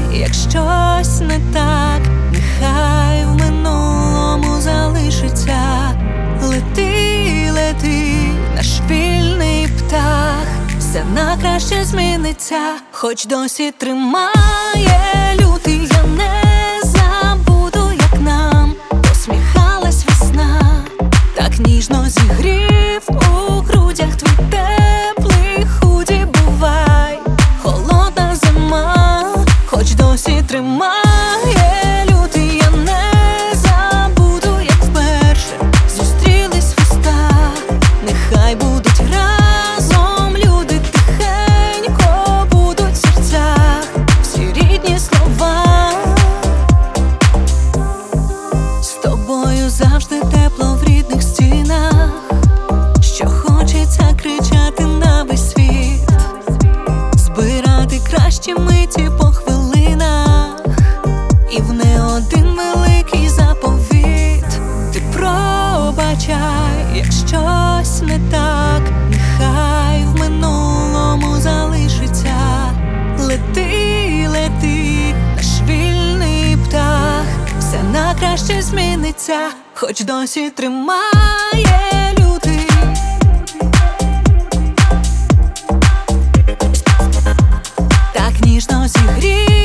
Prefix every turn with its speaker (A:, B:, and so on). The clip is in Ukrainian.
A: як щось не так, нехай в минулому залишиться. Лети, лети, наш вільний птах, все на краще зміниться, хоч досі тримає лютий. Я не забуду, як нам посміхалась весна, так ніжно зігрів у грудях твій теплий худі. Бувай, холодна зима, хоч досі тримає лютий. Я не забуду, як вперше зустрілись вуста, нехай будуть разом люди, тихенько будуть в серцях всі рідні слова. З тобою завжди тепло в рідних стінах, що хочеться кричати на весь світ, збирати кращі миті по хвилинах, і в не один великий заповіт. Ти пробачай, як щось не так, нехай в минулому залишиться. Лети, лети, наш вільний птах, все на краще зміниться, хоч досі тримає лютий. Так ніжно зігрів